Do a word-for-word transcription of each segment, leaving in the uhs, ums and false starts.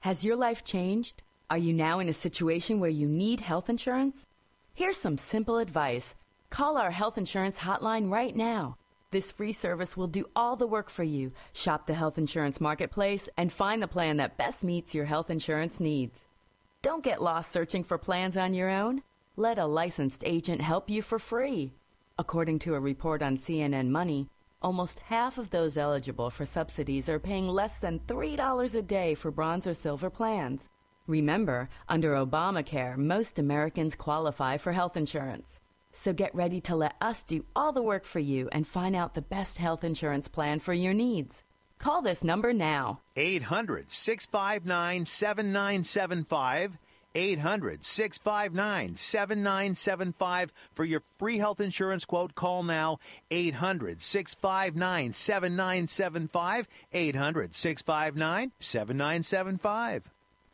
Has your life changed? Are you now in a situation where you need health insurance? Here's some simple advice. Call our health insurance hotline right now. This free service will do all the work for you. Shop the health insurance marketplace and find the plan that best meets your health insurance needs. Don't get lost searching for plans on your own. Let a licensed agent help you for free. According to a report on C N N Money, almost half of those eligible for subsidies are paying less than three dollars a day for bronze or silver plans. Remember, under Obamacare, most Americans qualify for health insurance. So get ready to let us do all the work for you and find out the best health insurance plan for your needs. Call this number now. eight hundred, six five nine, seven nine seven five. eight hundred, six five nine, seven nine seven five. For your free health insurance quote, call now. eight hundred, six five nine, seven nine seven five. eight hundred, six five nine, seven nine seven five.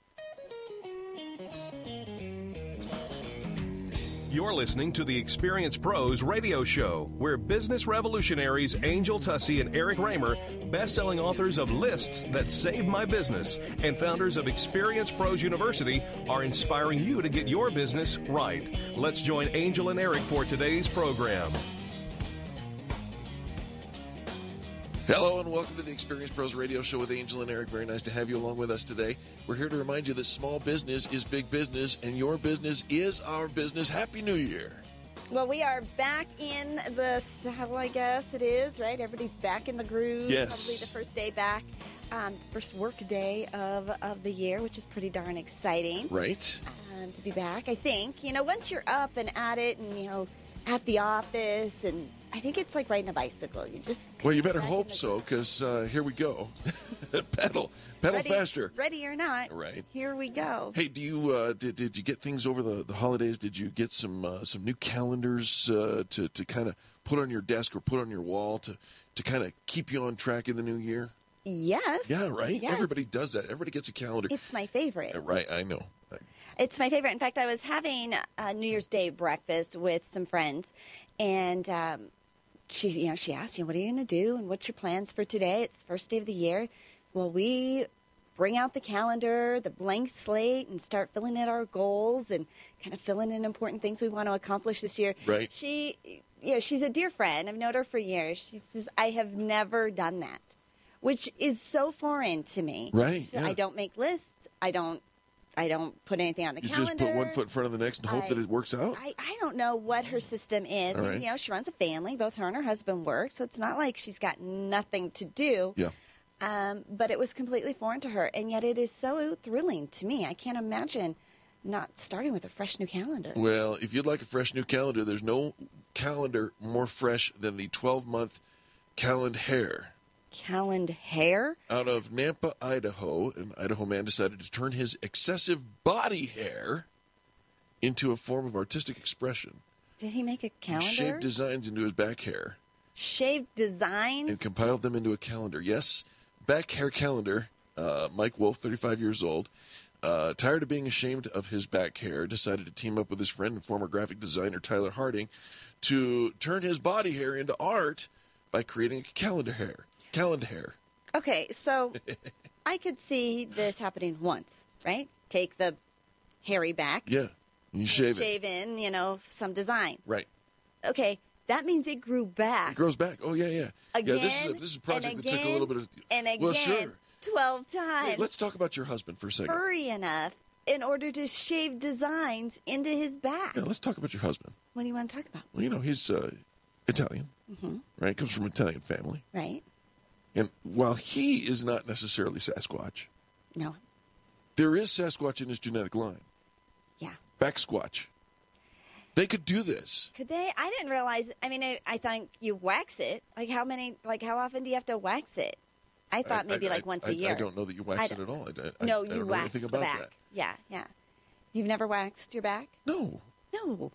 You're listening to the Experience Pros radio show, where business revolutionaries Angel Tussey and Eric Raymer, best-selling authors of Lists That Saved My Business and founders of Experience Pros University, are inspiring you to get your business right. Let's join Angel and Eric for today's program. Hello and welcome to the Experience Pros Radio Show with Angel and Eric. Very nice to have you along with us today. We're here to remind you that small business is big business, and your business is our business. Happy New Year. Well, we are back in the saddle, I guess it is, right? Everybody's back in the groove. Yes. Probably the first day back, um, first work day of, of the year, which is pretty darn exciting. Right. Um, to be back, I think. You know, once you're up and at it and, you know, at the office, and I think it's like riding a bicycle. You just Well, you better hope so, because uh, here we go. pedal, pedal ready, faster. Ready or not, Right. Here we go. Hey, do you uh, did did you get things over the, the holidays? Did you get some uh, some new calendars uh, to to kind of put on your desk or put on your wall to to kind of keep you on track in the new year? Yes. Yeah, right. Yes. Everybody does that. Everybody gets a calendar. It's my favorite. Uh, right. I know. I, It's my favorite. In fact, I was having a New Year's Day breakfast with some friends, and um, she, you know, she asked, you know, what are you going to do, and what's your plans for today? It's the first day of the year. Well, we bring out the calendar, the blank slate, and start filling in our goals and kind of filling in important things we want to accomplish this year. Right. She, you know, she's a dear friend. I've known her for years. She says, I have never done that, which is so foreign to me. Right. She said, Yeah. I don't make lists. I don't. I don't put anything on the you calendar. just put one foot in front of the next and hope I- that it works out? I, I don't know what her system is. All And, right. you know, she runs a family. Both her and her husband work, so it's not like she's got nothing to do. Yeah. Um, but it was completely foreign to her, and yet it is so thrilling to me. I can't imagine not starting with a fresh new calendar. Well, if you'd like a fresh new calendar, there's no calendar more fresh than the twelve-month Calendar Hair. Calendar hair? Out of Nampa, Idaho, an Idaho man decided to turn his excessive body hair into a form of artistic expression. Did he make a He calendar? shaved designs into his back hair Shaved designs? and compiled them into a calendar. Yes, back hair calendar. Uh, Mike Wolf, thirty-five years old, uh, tired of being ashamed of his back hair, decided to team up with his friend and former graphic designer Tyler Harding to turn his body hair into art by creating a calendar hair. Calendar hair. Okay, so I could see this happening once, right? Take the hairy back, Yeah, you shave it. shave in, you know, some design. Right. Okay, that means it grew back. It grows back. Oh, yeah, yeah. Again, yeah, this is a, this is a project and that took a little bit of... And again, Well, sure. twelve times. Hey, let's talk about your husband for a second. furry enough in order to shave designs into his back. Yeah, let's talk about your husband. What do you want to talk about? Well, you know, he's uh, Italian, Mm-hmm. right? Comes from an Italian family. Right? And while he is not necessarily Sasquatch, No. there is Sasquatch in his genetic line. Yeah. Back Squatch. They could do this. Could they? I didn't realize. I mean, I, I thought you wax it. Like how many? Like how often do you have to wax it? I thought maybe I, like I, once I, a year. I don't know that you wax I it at all. I, I, no, I you don't know wax anything the about back. that. Yeah, yeah. You've never waxed your back? No. No.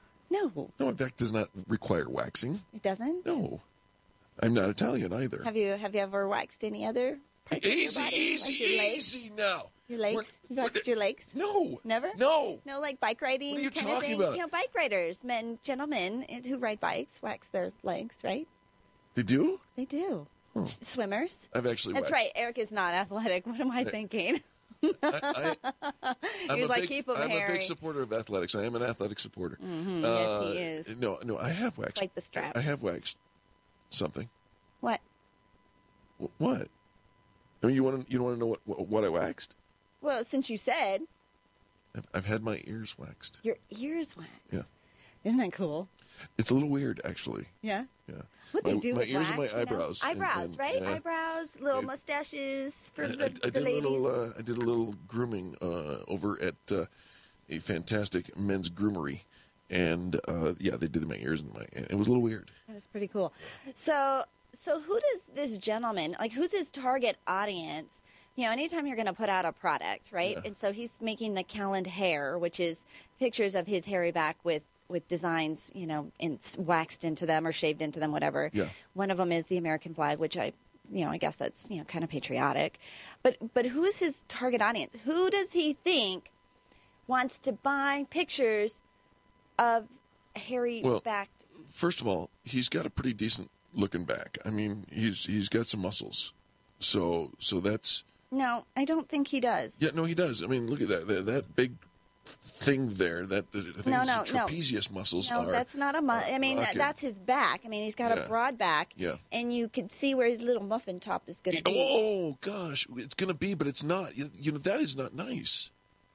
No. No, my back does not require waxing. It doesn't? No. I'm not Italian either. Have you have you ever waxed any other parts of your Easy, body? easy, Like your legs? easy now. Your legs? We're- You waxed we're- your legs? No. Never? No. No, like bike riding What are you kind of talking thing? about? You know, bike riders, men, gentlemen who ride bikes wax their legs, right? They do? They do. Huh. Swimmers. I've actually That's waxed. right. Eric is not athletic. What am I thinking? I, I, I'm He was a like, big, "Keep 'em, I'm a Harry." big supporter of athletics. I am an athletic supporter. Mm-hmm, Uh, yes, he is. No, no, I have waxed. Like the strap. I have waxed something. What? Wh- What? I mean, you want to you want to know what, what what I waxed? Well, since you said I've, I've had my ears waxed. your ears waxed. Yeah. Isn't that cool? It's a little weird, actually. Yeah. Yeah. What my, they do my with ears wax, and my you know? eyebrows. and- Eyebrows, and, right? yeah. Eyebrows, little Yeah. mustaches for I, the, I, I the did a ladies. little. Uh, I did a little grooming uh, over at uh, a fantastic men's groomery, and uh, yeah, they did my ears and my. And it was a little weird. That was pretty cool. So, so who does this gentleman like? Who's his target audience? You know, anytime you're going to put out a product, right? Yeah. And so he's making the Calend hair, which is pictures of his hairy back with with designs, you know, in, waxed into them or shaved into them, whatever. Yeah. One of them is the American flag, which I, you know, I guess that's you know kind of patriotic. But but who is his target audience? Who does he think wants to buy pictures of hairy Well, backed? First of all, he's got a pretty decent looking back. I mean, he's he's got some muscles, so so that's No, I don't think he does. yeah. No, he does. I mean, look at that that, that big thing there. That I think No, it's no, the no. trapezius muscles No, are. that's not a mu- are I mean, that, rocking. that's his back. I mean, he's got Yeah. a broad back. Yeah. And you can see where his little muffin top is going to be. Oh gosh, it's gonna be, but it's not. You, you know that is not nice.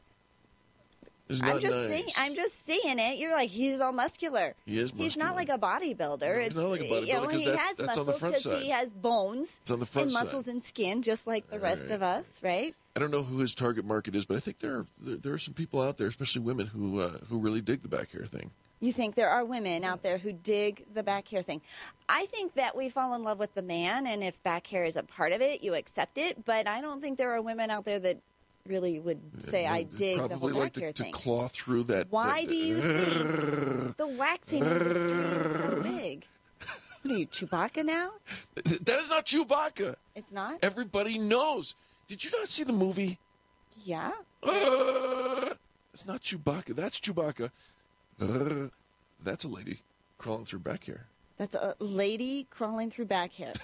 It's not I'm just nice. saying. I'm just seeing it. You're like he's all muscular. He is He's not muscular. like a bodybuilder. No, he's it's not like a bodybuilder, you know, 'cause he that's- has that's on muscles the front 'cause side. he has bones It's on the front and side. muscles and skin, just like the rest right. of us, right? I don't know who his target market is, but I think there are there, there are some people out there, especially women, who uh, who really dig the back hair thing. You think there are women out there who dig the back hair thing. I think that we fall in love with the man, and if back hair is a part of it, you accept it. But I don't think there are women out there that really would say, I They'd dig the whole probably back like to, hair to thing. claw through that. Why that- do you think the waxing industry is so big? What are you, Chewbacca now? That is not Chewbacca. It's not? Everybody knows. Did you not see the movie? Yeah. Uh, it's not Chewbacca. That's Chewbacca. Uh, that's a lady crawling through back hair. That's a lady crawling through back hair.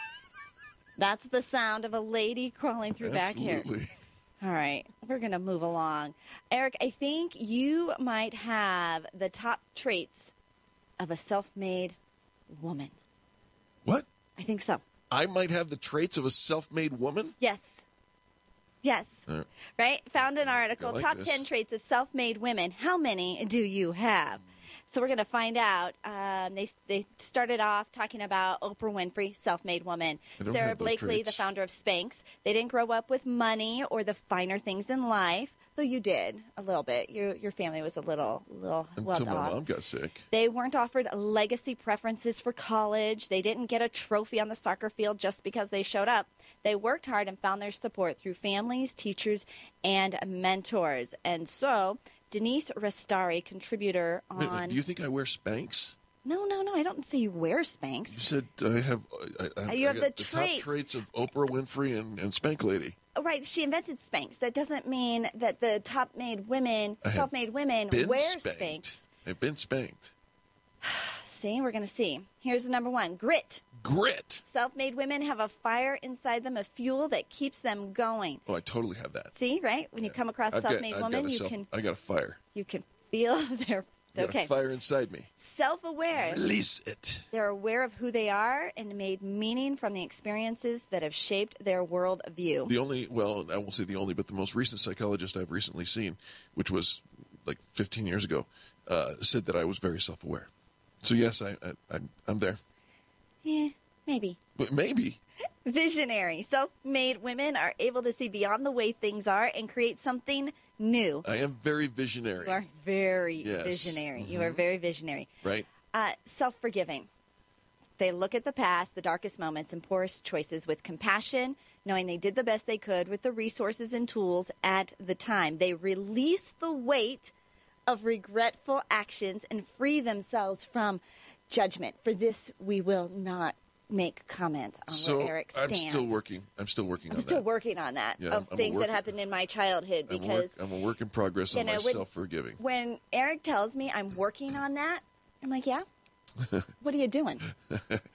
That's the sound of a lady crawling through back hair. Absolutely. All right, we're going to move along. Eric, I think you might have the top traits of a self-made woman. What? I think so. I might have the traits of a self-made woman? Yes. Yes. Uh, Right? Found an article, I like top this. ten traits of self-made women. How many do you have? So we're going to find out. Um, they they started off talking about Oprah Winfrey, self-made woman. I don't Sarah have those Blakely, the traits. founder of Spanx. They didn't grow up with money or the finer things in life, though you did a little bit. Your your family was a little little well until my off. mom got sick. They weren't offered legacy preferences for college. They didn't get a trophy on the soccer field just because they showed up. They worked hard and found their support through families, teachers, and mentors. And so, Denise Restari, contributor Wait, wait, on... do you think I wear Spanx? No, no, no. I don't say you wear Spanx. You said I have. I, I, You I have got the top traits. traits of Oprah Winfrey and, and Spank Lady. Right, she invented Spanx. That doesn't mean that the top-made women, I have self-made women, Been wear spanked. Spanx. I've been spanked. See, we're going to see. Here's the number one, grit. Grit. Self-made women have a fire inside them, a fuel that keeps them going. Oh, I totally have that. See, right? When you come across a I've got- self-made I've got woman, a you self- can I got a fire. you can feel their I got okay. a fire inside me. Self-aware. Release it. They're aware of who they are and made meaning from the experiences that have shaped their world view. The only, well, I won't say the only, but the most recent psychologist I've recently seen, which was like fifteen years ago, uh, said that I was very self-aware. So yes, I, I, I'm, I'm there. Yeah, maybe. But maybe. Visionary. Self-made women are able to see beyond the way things are and create something new. I am very visionary. You are very Yes. visionary. You are very visionary. Right? Uh, self-forgiving. They look at the past, the darkest moments, and poorest choices with compassion, knowing they did the best they could with the resources and tools at the time. They release the weight of regretful actions and free themselves from judgment. For this, we will not make comment on So where Eric I'm stands. still working. I'm still working I'm on still that. working on that, Yeah, of I'm a things work- that happened in my childhood, I'm a, work, because I'm a work in progress you on know, my when- self-forgiving. when Eric tells me I'm working on that, I'm like, yeah? What are you doing?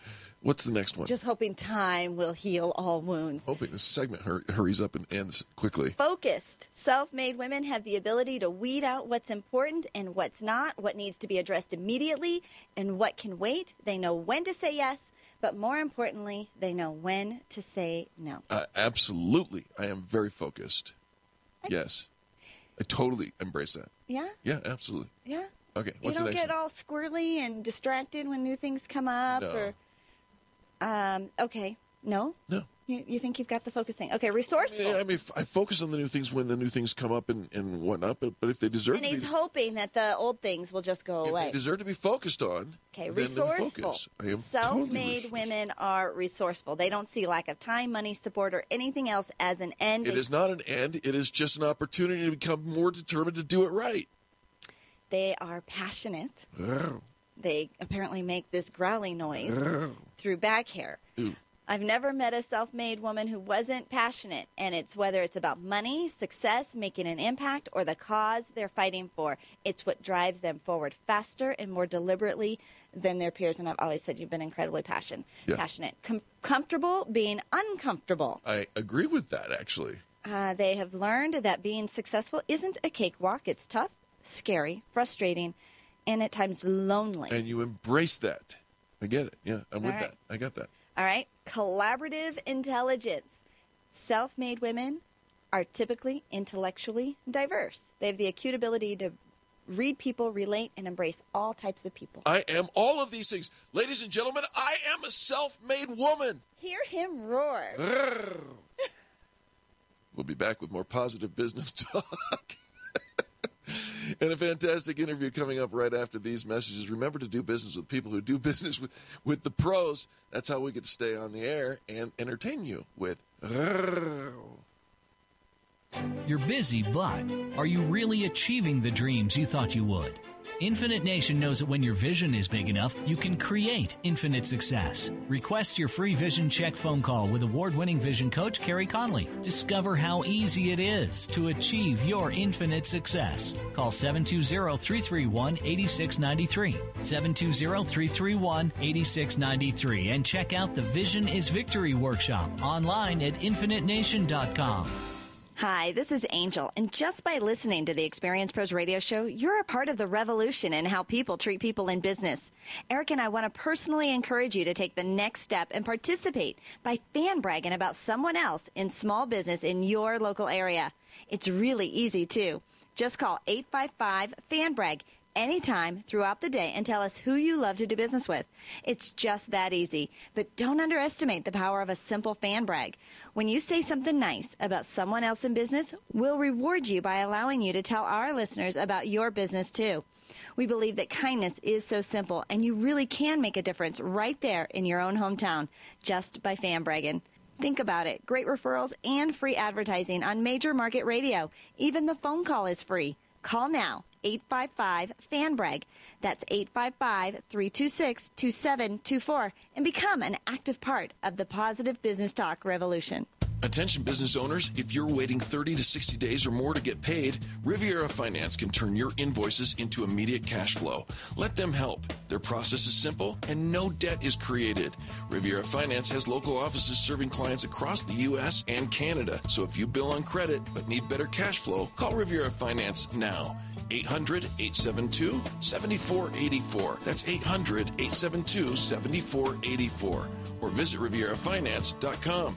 What's the next one? Just hoping time will heal all wounds. Hoping this segment hur- hurries up and ends quickly. Focused. Self-made women have the ability to weed out what's important and what's not, what needs to be addressed immediately, and what can wait. They know when to say yes, but more importantly, they know when to say no. Uh, absolutely. I am very focused. I, yes. I totally embrace that. Yeah? Yeah, absolutely. Yeah. Okay, what's you the don't next get one? all squirrely and distracted when new things come up? No. Or, um, okay. No? No. You, you think you've got the focus thing. Okay, resourceful. Yeah, I mean, I focus on the new things when the new things come up and, and whatnot, but, but if they deserve And to he's be... hoping that the old things will just go if away. they deserve to be focused on, Okay, then, then resourceful. focus. I am Self-made totally resourceful. women are resourceful. They don't see lack of time, money, support, or anything else as an end. It They is not an end. It is just an opportunity to become more determined to do it right. They are passionate. Oh. They apparently make this growling noise through back hair. Ooh. I've never met a self-made woman who wasn't passionate, and it's whether it's about money, success, making an impact, or the cause they're fighting for. It's what drives them forward faster and more deliberately than their peers, and I've always said you've been incredibly passion, Yeah. passionate. Com- comfortable being uncomfortable. I agree with that, actually. Uh, they have learned that being successful isn't a cakewalk. It's tough, scary, frustrating, and at times lonely. And you embrace that. I get it. Yeah, I'm with All right. that. I got that. All right, collaborative intelligence. Self-made women are typically intellectually diverse. They have the acute ability to read people, relate, and embrace all types of people. I am all of these things. Ladies and gentlemen, I am a self-made woman. Hear him roar. We'll be back with more positive business talk. And a fantastic interview coming up right after these messages. Remember to do business with people who do business with, with the pros. That's how we get to stay on the air and entertain you with... You're busy, but are you really achieving the dreams you thought you would? Infinite Nation knows that when your vision is big enough, you can create infinite success. Request your free vision check phone call with award-winning vision coach Carrie Conley. Discover how easy it is to achieve your infinite success. Call seven two zero, three three one, eight six nine three, seven two zero, three three one, eight six nine three, and check out the Vision is Victory workshop online at infinite nation dot com. Hi, this is Angel, and just by listening to the Experience Pros radio show, you're a part of the revolution in how people treat people in business. Eric and I want to personally encourage you to take the next step and participate by fan bragging about someone else in small business in your local area. It's really easy, too. Just call eight five five, fan brag anytime throughout the day and tell us who you love to do business with. It's just that easy. But don't underestimate the power of a simple fan brag. When you say something nice about someone else in business, we'll reward you by allowing you to tell our listeners about your business too. We believe that kindness is so simple, and you really can make a difference right there in your own hometown just by fan bragging. Think about it. Great referrals and free advertising on major market radio. Even the phone call is free. Call now, eight five five, fan brag. That's eight five five, three two six, two seven two four, and become an active part of the positive business talk revolution. Attention business owners, if you're waiting thirty to sixty days or more to get paid, Riviera Finance can turn your invoices into immediate cash flow. Let them help. Their process is simple and no debt is created. Riviera Finance has local offices serving clients across the U S and Canada. So if you bill on credit but need better cash flow, call Riviera Finance now. eight hundred, eight seven two, seven four eight four. That's eight hundred, eight seven two, seven four eight four. Or visit riviera finance dot com.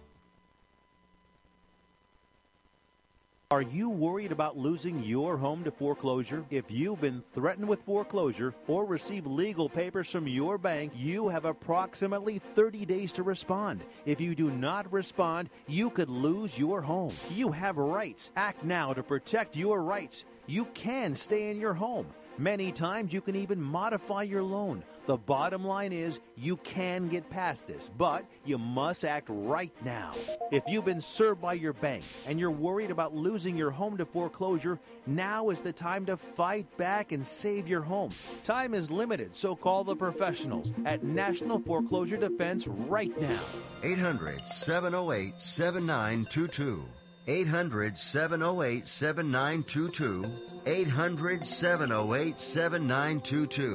Are you worried about losing your home to foreclosure? If you've been threatened with foreclosure or received legal papers from your bank, you have approximately thirty days to respond. If you do not respond, you could lose your home. You have rights. Act now to protect your rights. You can stay in your home. Many times you can even modify your loan. The bottom line is you can get past this, but you must act right now. If you've been served by your bank and you're worried about losing your home to foreclosure, now is the time to fight back and save your home. Time is limited, so call the professionals at National Foreclosure Defense right now. eight hundred, seven oh eight, seven nine two two. eight hundred, seven oh eight, seven nine two two. eight hundred, seven oh eight, seven nine two two.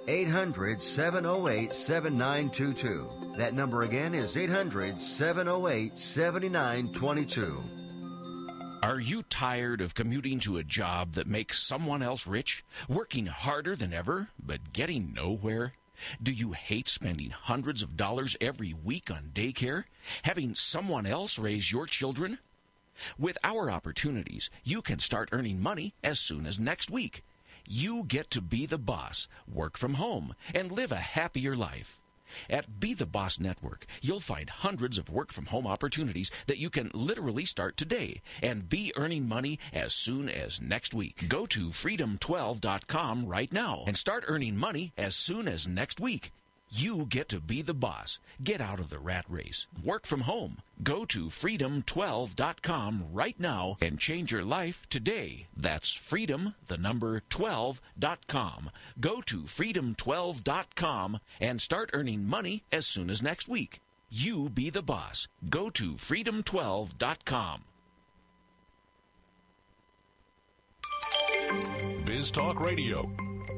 eight hundred, seven oh eight, seven nine two two. That number again is eight hundred, seven oh eight, seven nine two two. Are you tired of commuting to a job that makes someone else rich, working harder than ever, but getting nowhere? Do you hate spending hundreds of dollars every week on daycare, having someone else raise your children? With our opportunities, you can start earning money as soon as next week. You get to be the boss, work from home, and live a happier life. At Be the Boss Network, you'll find hundreds of work-from-home opportunities that you can literally start today and be earning money as soon as next week. Go to freedom twelve dot com right now and start earning money as soon as next week. You get to be the boss. Get out of the rat race. Work from home. Go to freedom twelve dot com right now and change your life today. That's freedom, the number twelve dot com. Go to freedom twelve dot com and start earning money as soon as next week. You be the boss. Go to freedom twelve dot com. Biz Talk Radio.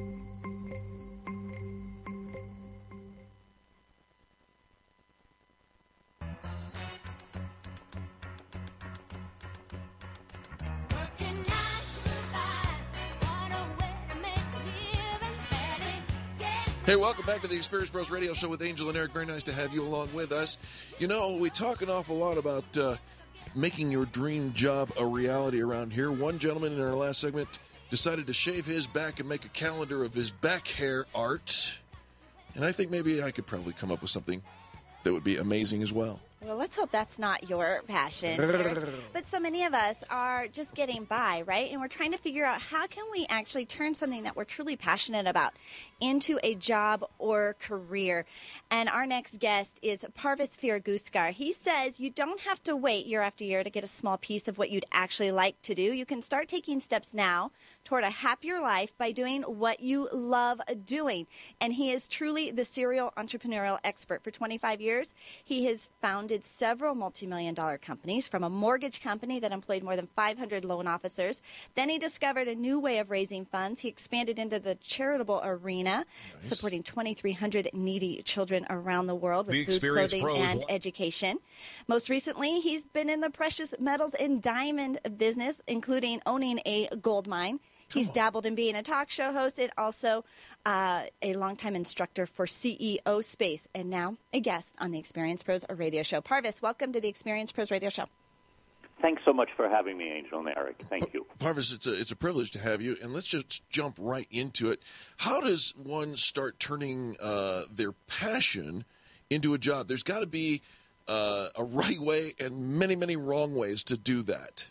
Hey, welcome back to the Experience Pros Radio Show with Angel and Eric. Very nice to have you along with us. You know, we talk an awful lot about uh, making your dream job a reality around here. One gentleman in our last segment decided to shave his back and make a calendar of his back hair art. And I think maybe I could probably come up with something that would be amazing as well. Well, let's hope that's not your passion, Eric. But so many of us are just getting by, right? And we're trying to figure out how can we actually turn something that we're truly passionate about into a job or career. And our next guest is Parvis Firaguskar. He says you don't have to wait year after year to get a small piece of what you'd actually like to do. You can start taking steps now toward a happier life by doing what you love doing. And he is truly the serial entrepreneurial expert. For twenty-five years, he has founded several multi-million dollar companies, from a mortgage company that employed more than five hundred loan officers. Then he discovered a new way of raising funds. He expanded into the charitable arena, nice. supporting twenty-three hundred needy children around the world with the food, clothing, Pros. and education. Most recently, he's been in the precious metals and diamond business, including owning a gold mine. He's dabbled in being a talk show host and also uh, a longtime instructor for C E O Space, and now a guest on the Experience Pros Radio Show. Parvis, welcome to the Experience Pros Radio Show. Thanks so much for having me, Angel and Eric. Thank you. Parvis, it's a, it's a privilege to have you, and let's just jump right into it. How does one start turning uh, their passion into a job? There's got to be uh, a right way and many, many wrong ways to do that.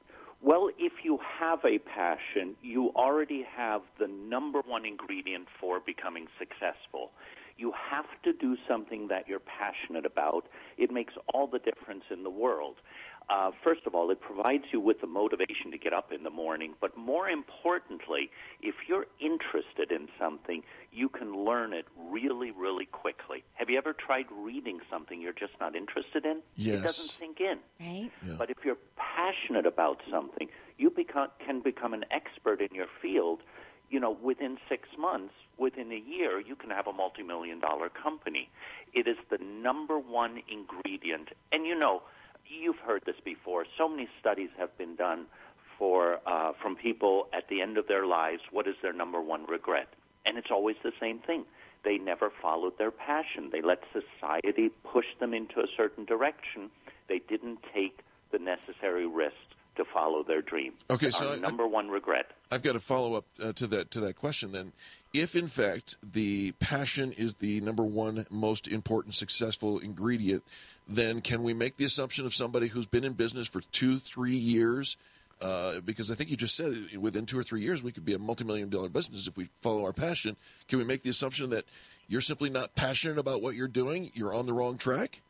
Well, if you have a passion, you already have the number one ingredient for becoming successful. You have to do something that you're passionate about. It makes all the difference in the world. Uh, first of all, it provides you with the motivation to get up in the morning, but more importantly, if you're interested in something, you can learn it really, really quickly. Have you ever tried reading something you're just not interested in? Yes. It doesn't sink in. Right. Yeah. But if you're passionate about something, you become, can become an expert in your field. You know, within six months, within a year, you can have a multi-million dollar company. It is the number one ingredient. And, you know, you've heard this before. So many studies have been done for uh, from people at the end of their lives. What is their number one regret? And it's always the same thing. They never followed their passion. They let society push them into a certain direction. They didn't take the necessary risks to follow their dream. Okay, so our I, number one regret. I've got to follow up uh, to that to that question then. If in fact the passion is the number one most important successful ingredient, then can we make the assumption of somebody who's been in business for two, three years? Uh, because I think you just said within two or three years we could be a multi-million dollar business if we follow our passion. Can we make the assumption that you're simply not passionate about what you're doing? You're on the wrong track?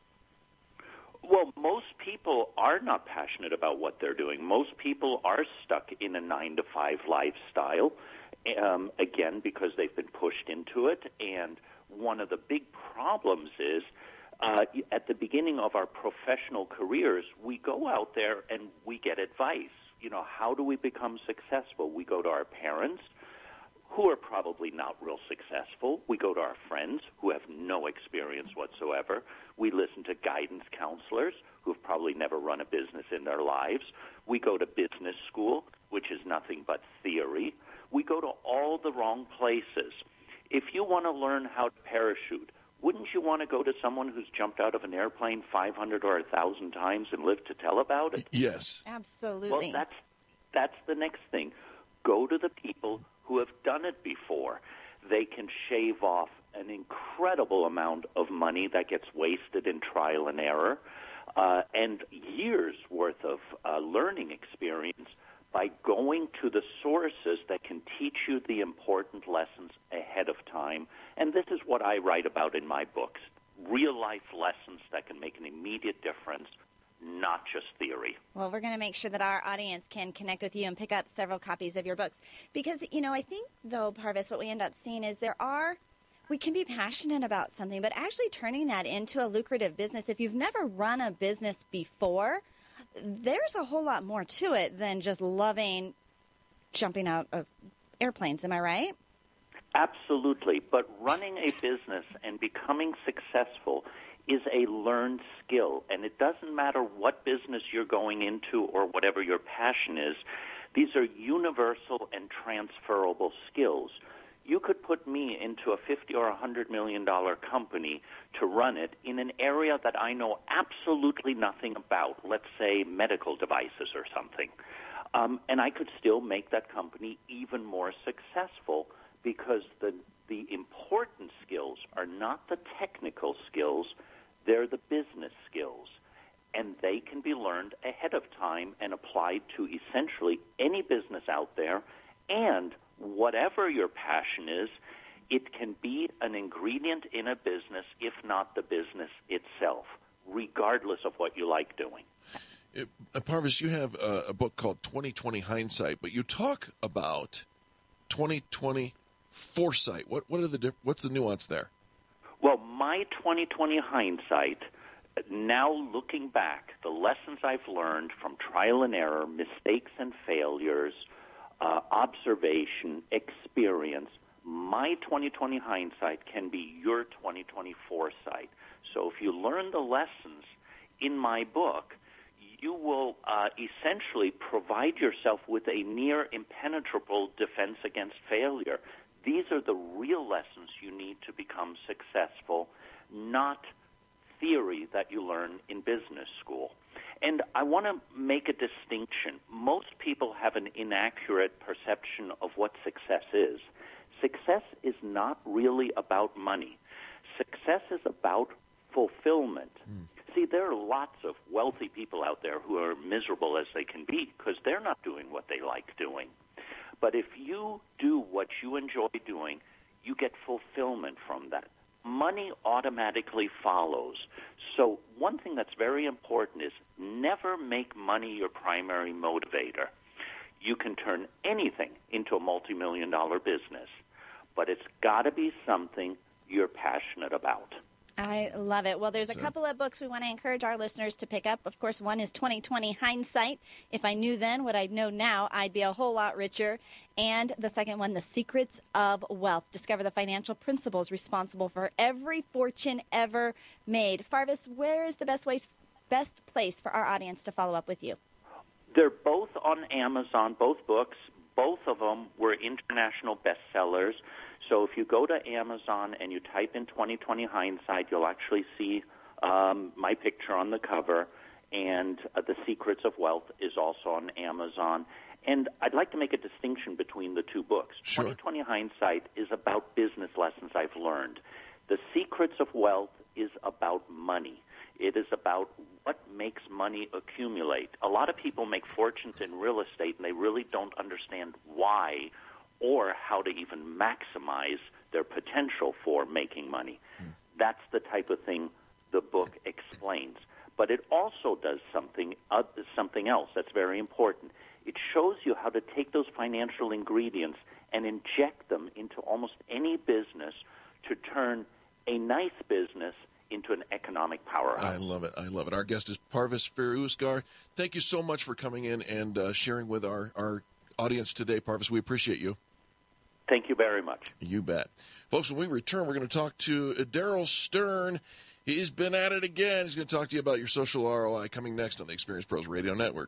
Well, most people are not passionate about what they're doing. Most people are stuck in a nine to five lifestyle, um, again, because they've been pushed into it. And one of the big problems is uh, at the beginning of our professional careers, we go out there and we get advice. You know, how do we become successful? We go to our parents, who are probably not real successful. We go to our friends who have no experience whatsoever. We listen to guidance counselors who have probably never run a business in their lives. We go to business school, which is nothing but theory. We go to all the wrong places. If you want to learn how to parachute, wouldn't you want to go to someone who's jumped out of an airplane five hundred or one thousand times and lived to tell about it? Yes. Absolutely. Well, that's, that's the next thing. Go to the people who have done it before. They can shave off an incredible amount of money that gets wasted in trial and error, uh, and years worth of uh, learning experience by going to the sources that can teach you the important lessons ahead of time. And this is what I write about in my books, real-life lessons that can make an immediate difference, not just theory. Well, we're going to make sure that our audience can connect with you and pick up several copies of your books. Because, you know, I think, though, Parvis, what we end up seeing is there are, we can be passionate about something, but actually turning that into a lucrative business, if you've never run a business before, there's a whole lot more to it than just loving jumping out of airplanes. Am I right? Absolutely. But running a business and becoming successful is a learned skill, and it doesn't matter what business you're going into or whatever your passion is. These are universal and transferable skills. You could put me into a fifty or one hundred million dollars company to run it in an area that I know absolutely nothing about, let's say medical devices or something. Um, and I could still make that company even more successful because the, the important skills are not the technical skills, they're the business skills. And they can be learned ahead of time and applied to essentially any business out there. And whatever your passion is, it can be an ingredient in a business, if not the business itself, regardless of what you like doing. It, uh, Parvis, you have a, a book called twenty twenty Hindsight, but you talk about twenty twenty Foresight. What what are the what's the nuance there? Well, my twenty twenty Hindsight, now looking back, the lessons I've learned from trial and error, mistakes and failures, uh, observation, experience, my twenty twenty Hindsight can be your twenty twenty Foresight. So if you learn the lessons in my book, you will uh, essentially provide yourself with a near impenetrable defense against failure. These are the real lessons you need to become successful, not theory that you learn in business school. And I want to make a distinction. Most people have an inaccurate perception of what success is. Success is not really about money. Success is about fulfillment. Mm. See, there are lots of wealthy people out there who are miserable as they can be because they're not doing what they like doing. But if you do what you enjoy doing, you get fulfillment from that. Money automatically follows. So one thing that's very important is never make money your primary motivator. You can turn anything into a multi-million dollar business, but it's got to be something you're passionate about. I love it. Well, there's a couple of books we want to encourage our listeners to pick up. Of course, one is twenty twenty Hindsight. If I knew then what I know now, I'd be a whole lot richer. And the second one, The Secrets of Wealth. Discover the financial principles responsible for every fortune ever made. Farvis, where is the best ways, best place for our audience to follow up with you? They're both on Amazon, both books. Both of them were international bestsellers. So if you go to Amazon and you type in twenty twenty Hindsight, you'll actually see um, my picture on the cover, and uh, The Secrets of Wealth is also on Amazon. And I'd like to make a distinction between the two books. Sure. twenty twenty Hindsight is about business lessons I've learned. The Secrets of Wealth is about money. It is about what makes money accumulate. A lot of people make fortunes in real estate, and they really don't understand why or how to even maximize their potential for making money. Mm. That's the type of thing the book explains. But it also does something uh, something else that's very important. It shows you how to take those financial ingredients and inject them into almost any business to turn a nice business into an economic powerhouse. I love it. I love it. Our guest is Parvis Firouzgar. Thank you so much for coming in and uh, sharing with our, our audience today, Parvis. We appreciate you. Thank you very much. You bet. Folks, when we return, we're going to talk to Daryl Stern. He's been at it again. He's going to talk to you about your social R O I coming next on the Experience Pros Radio Network.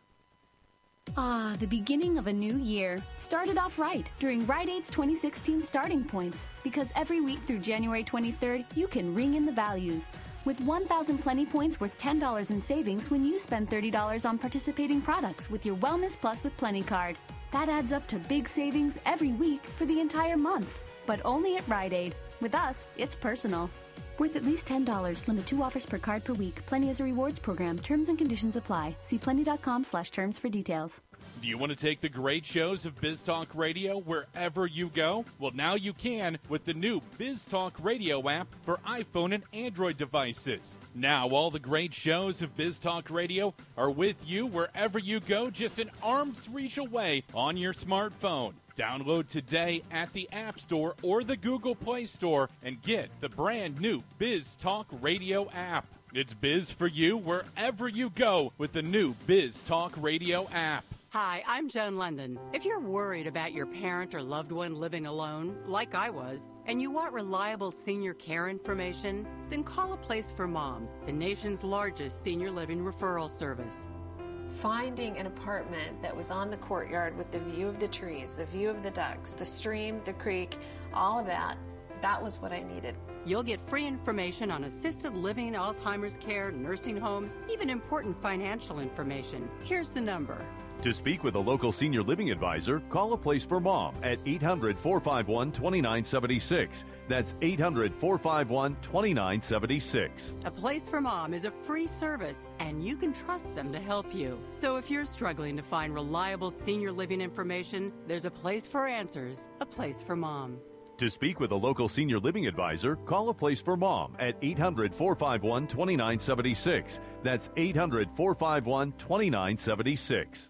Ah, the beginning of a new year started off right during Rite Aid's twenty sixteen Starting Points, because every week through January twenty-third, you can ring in the values with one thousand Plenty Points worth ten dollars in savings when you spend thirty dollars on participating products with your Wellness Plus with Plenty card. That adds up to big savings every week for the entire month, but only at Rite Aid. With us, it's personal. Worth at least ten dollars. Limit two offers per card per week. Plenty is a rewards program. Terms and conditions apply. See plenty.com slash terms for details. Do you want to take the great shows of Biz Talk Radio wherever you go? Well, now you can with the new Biz Talk Radio app for iPhone and Android devices. Now all the great shows of Biz Talk Radio are with you wherever you go, just an arm's reach away on your smartphone. Download today at the App Store or the Google Play Store and get the brand new Biz Talk Radio app. It's Biz for you wherever you go with the new Biz Talk Radio app. Hi, I'm Joan London. If you're worried about your parent or loved one living alone, like I was, and you want reliable senior care information, then call A Place for Mom, the nation's largest senior living referral service. Finding an apartment that was on the courtyard with the view of the trees, the view of the ducks, the stream, the creek, all of that, that was what I needed. You'll get free information on assisted living, Alzheimer's care, nursing homes, even important financial information. Here's the number. To speak with a local senior living advisor, call A Place for Mom at eight hundred, four five one, two nine seven six. That's eight hundred, four five one, two nine seven six. A Place for Mom is a free service, and you can trust them to help you. So if you're struggling to find reliable senior living information, there's a place for answers, A Place for Mom. To speak with a local senior living advisor, call A Place for Mom at eight hundred, four five one, two nine seven six. That's eight hundred, four five one, two nine seven six.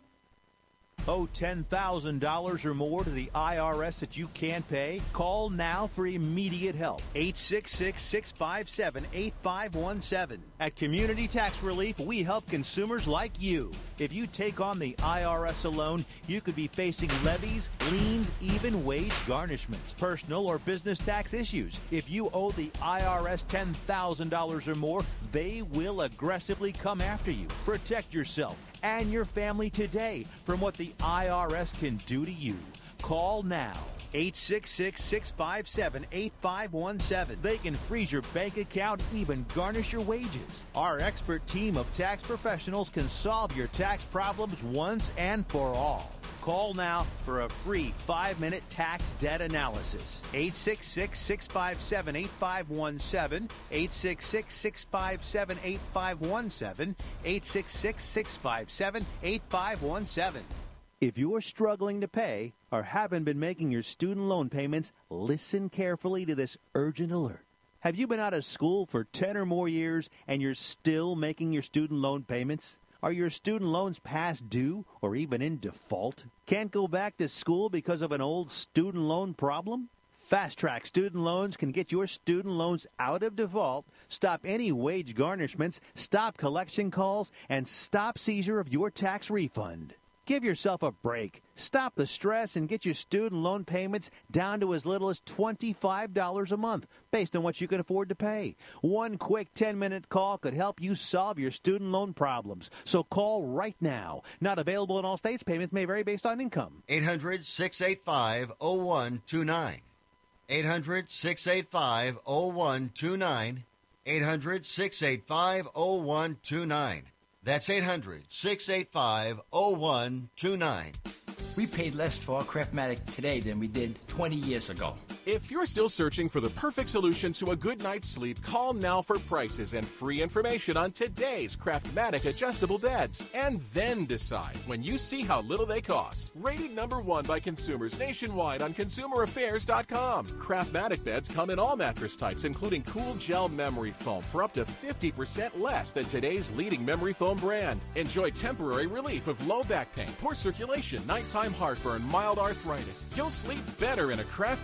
Owe ten thousand dollars or more to the I R S that you can't pay? Call now for immediate help. eight six six, six five seven, eight five one seven. At Community Tax Relief, we help consumers like you. If you take on the I R S alone, you could be facing levies, liens, even wage garnishments, personal or business tax issues. If you owe the I R S ten thousand dollars or more, they will aggressively come after you. Protect yourself and your family today from what the I R S can do to you. Call now. eight six six, six five seven, eight five one seven. They can freeze your bank account, even garnish your wages. Our expert team of tax professionals can solve your tax problems once and for all. Call now for a free five-minute tax debt analysis. eight six six, six five seven, eight five one seven, eight six six, six five seven, eight five one seven, eight six six, six five seven, eight five one seven. If you're struggling to pay or haven't been making your student loan payments, listen carefully to this urgent alert. Have you been out of school for ten or more years and you're still making your student loan payments? Are your student loans past due or even in default? Can't go back to school because of an old student loan problem? Fast Track Student Loans can get your student loans out of default, stop any wage garnishments, stop collection calls, and stop seizure of your tax refund. Give yourself a break. Stop the stress and get your student loan payments down to as little as twenty-five dollars a month, based on what you can afford to pay. One quick ten-minute call could help you solve your student loan problems. So call right now. Not available in all states. Payments may vary based on income. eight hundred, six eight five, oh one two nine. eight hundred, six eight five, oh one two nine. eight hundred, six eight five, oh one two nine. That's eight hundred, six eight five, oh one two nine. We paid less for our Craftmatic today than we did twenty years ago. If you're still searching for the perfect solution to a good night's sleep, call now for prices and free information on today's Craftmatic adjustable beds. And then decide when you see how little they cost. Rated number one by consumers nationwide on consumer affairs dot com. Craftmatic beds come in all mattress types, including cool gel memory foam for up to fifty percent less than today's leading memory foam brand. Enjoy temporary relief of low back pain, poor circulation, nighttime heartburn, mild arthritis. You'll sleep better in a Craftmatic adjustable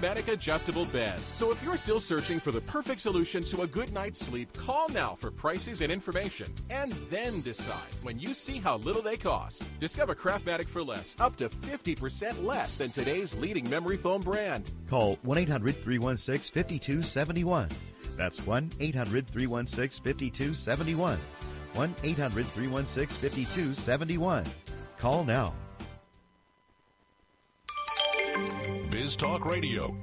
adjustable bed. So if you're still searching for the perfect solution to a good night's sleep, call now for prices and information, and then decide when you see how little they cost. Discover Craftmatic for less, up to fifty percent less than today's leading memory foam brand. Call one eight hundred three one six five two seven one. That's one eight hundred three one six five two seven one. one eight hundred three one six five two seven one. Call now. Biz Talk Radio.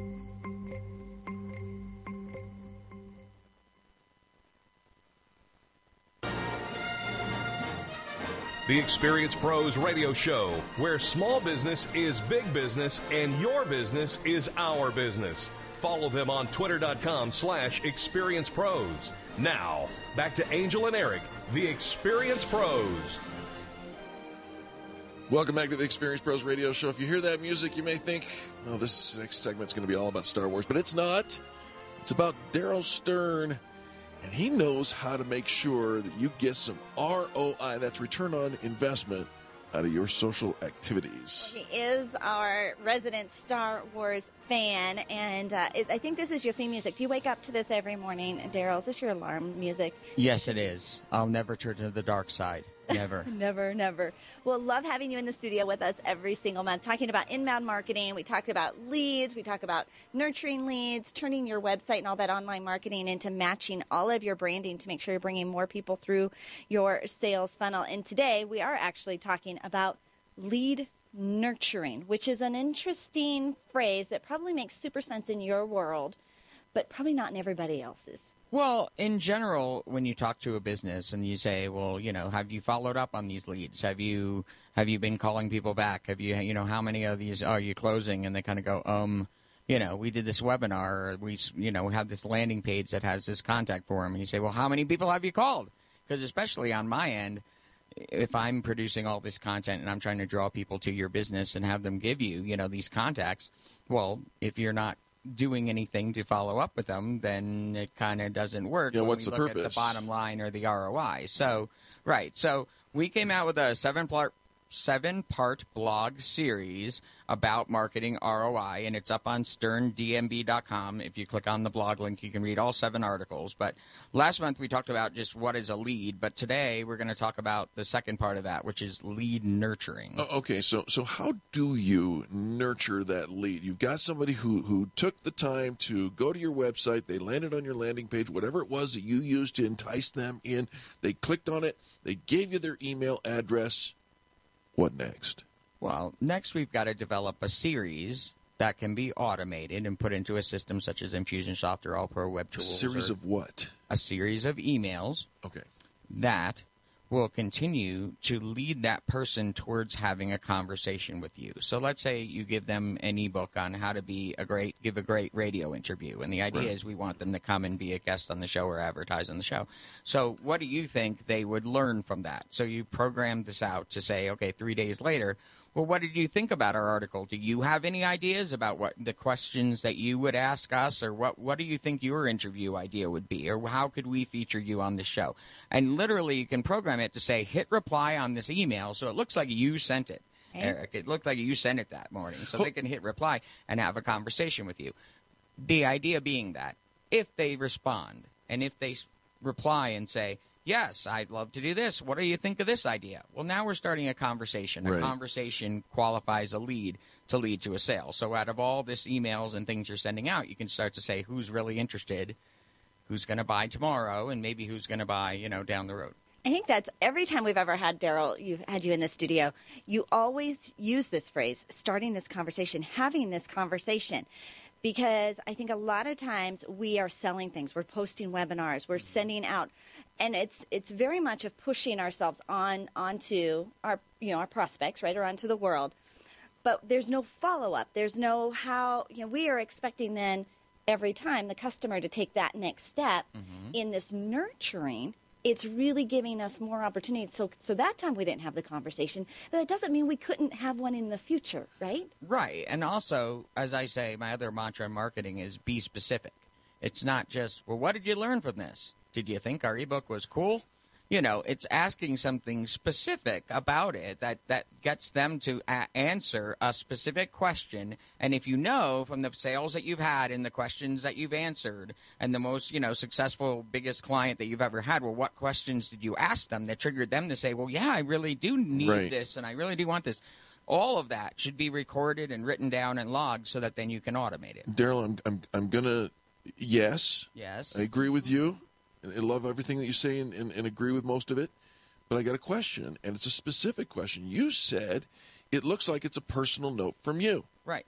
The Experience Pros Radio Show, where small business is big business and your business is our business. Follow them on twitter.com slash Experience Pros. Now, back to Angel and Eric, the Experience Pros. Welcome back to the Experience Pros Radio Show. If you hear that music, you may think, oh, this next segment's going to be all about Star Wars, but it's not. It's about Daryl Stern, and he knows how to make sure that you get some R O I, that's return on investment, out of your social activities. He is our resident Star Wars fan, and uh, it, I think this is your theme music. Do you wake up to this every morning, Daryl? Is this your alarm music? Yes, it is. I'll never turn to the dark side. Never. never, never. Well, love having you in the studio with us every single month, talking about inbound marketing. We talked about leads. We talk about nurturing leads, turning your website and all that online marketing into matching all of your branding to make sure you're bringing more people through your sales funnel. And today we are actually talking about lead nurturing, which is an interesting phrase that probably makes super sense in your world, but probably not in everybody else's. Well, in general, when you talk to a business and you say, well, you know, have you followed up on these leads? Have you have you been calling people back? Have you, you know, how many of these are you closing? And they kind of go, um, you know, we did this webinar, or we, you know, we have this landing page that has this contact form. And you say, well, how many people have you called? Because especially on my end, if I'm producing all this content and I'm trying to draw people to your business and have them give you, you know, these contacts, well, if you're not doing anything to follow up with them, then it kind of doesn't work. Yeah, when what's we the look purpose? At the bottom line or the R O I. So, right. So we came out with a seven-part seven-part blog series about marketing R O I, and it's up on stern d m b dot com. If you click on the blog link, you can read all seven articles. But last month we talked about just what is a lead, but today we're going to talk about the second part of that, which is lead nurturing. Oh, okay, so so how do you nurture that lead? You've got somebody who, who took the time to go to your website, they landed on your landing page, whatever it was that you used to entice them in, they clicked on it, they gave you their email address. What next? Well, next we've got to develop a series that can be automated and put into a system such as Infusionsoft or All Pro Web Tools. A series of what? A series of emails. Okay. That will continue to lead that person towards having a conversation with you. So let's say you give them an ebook on how to be a great, give a great radio interview. And the idea Right. is we want them to come and be a guest on the show or advertise on the show. So what do you think they would learn from that? So you program this out to say, okay, three days later, well, what did you think about our article? Do you have any ideas about what the questions that you would ask us, or what, what do you think your interview idea would be, or how could we feature you on the show? And literally you can program it to say, hit reply on this email, so it looks like you sent it, Okay. Eric. It looked like you sent it that morning, so they can hit reply and have a conversation with you. The idea being that if they respond, and if they s- reply and say, yes, I'd love to do this. What do you think of this idea? Well, now we're starting a conversation. A Right. conversation qualifies a lead to lead to a sale. So out of all this emails and things you're sending out, you can start to say who's really interested, who's going to buy tomorrow, and maybe who's going to buy, you know, down the road. I think that's every time we've ever had Daryl, you've had you in the studio, you always use this phrase, starting this conversation, having this conversation. Because I think a lot of times we are selling things. We're posting webinars. We're sending out, and it's it's very much of pushing ourselves on onto our you know our prospects, right, or onto the world. But there's no follow up. There's no how you know we are expecting then every time the customer to take that next step in this nurturing. It's really giving us more opportunities. So, so that time we didn't have the conversation, but that doesn't mean we couldn't have one in the future, right? Right. And also, as I say, my other mantra in marketing is be specific. It's not just, well, what did you learn from this? Did you think our ebook was cool? you know, it's asking something specific about it that, that gets them to a- answer a specific question. And if you know from the sales that you've had and the questions that you've answered and the most, you know, successful, biggest client that you've ever had, well, what questions did you ask them that triggered them to say, well, yeah, I really do need Right. this and I really do want this. All of that should be recorded and written down and logged so that then you can automate it. Daryl, I'm, I'm, I'm going to, yes. Yes. I agree with you. I love everything that you say and, and, and agree with most of it. But I got a question, and it's a specific question. You said it looks like it's a personal note from you. Right.